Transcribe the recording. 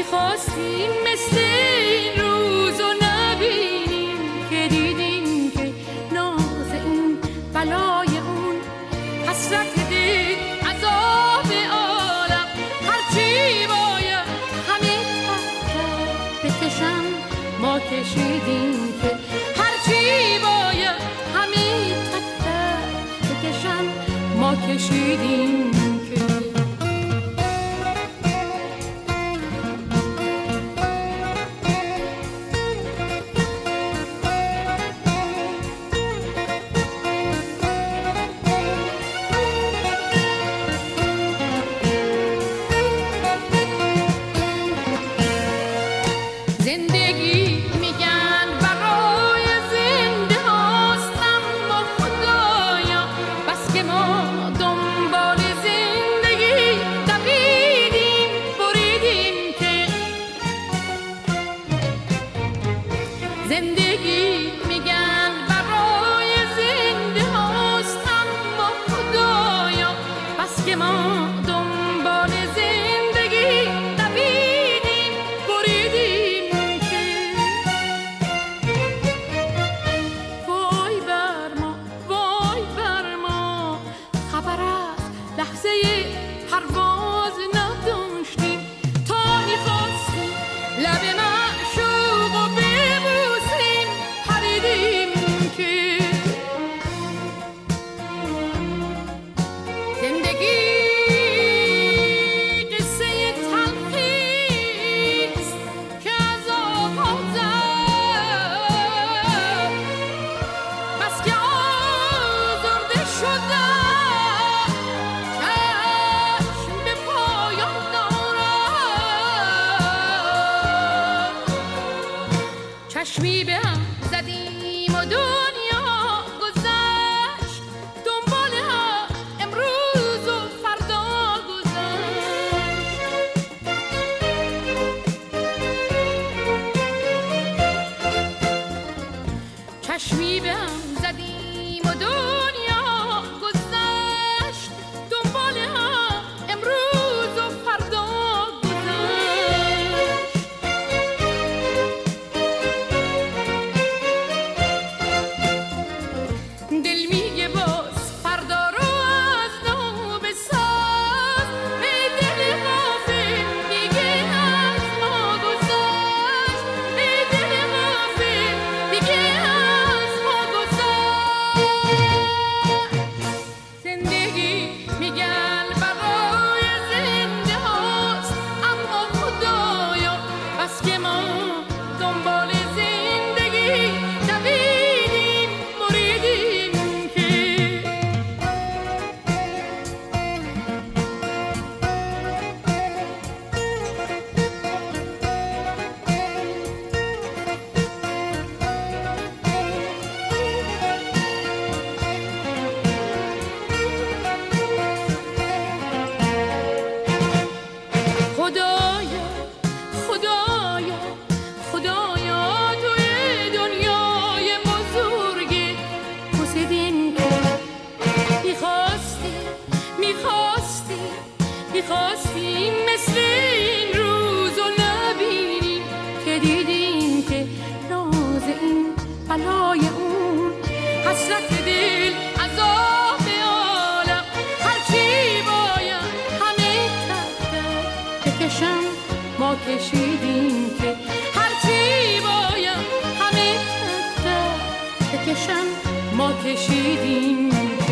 میخواستیم مثل این روزو نبینیم که دیدیم که ناز این بلای اون حسرت دل عذاب عالم هرچی باید همه تحت بکشم ما کشیدیم که هرچی باید همه تحت بکشم ما کشیدیم که زندگی میگن برای زنده هاست اما خدایا بس که ما دنبال زندگی دویدیم بریدیم که زندگی میگن برای زنده هاست اما خدایا بس که ما دنبال زندگی دویدیم بریدیم لحظه پرواز نداشتیم تا میخواستیم لب معشوق و ببوسیم پریدیم که زندگی قصه تلخیست که از آغاز بس که آزرده شدم چشمی به هم زدیم و دنیا گذشت دنبال هم امروز و فردا گذشت چشمی به هم زدیم و دنیا گذشت دنبال هم امروز و فردا میخواستیم مثل این روزو نبینیم که دیدیم که ناز این بلای اون حسرت دل عذاب عالم هرچی باید همه تحت بکشم ما کشیدیم که هرچی باید همه تحت بکشم ما کشیدیم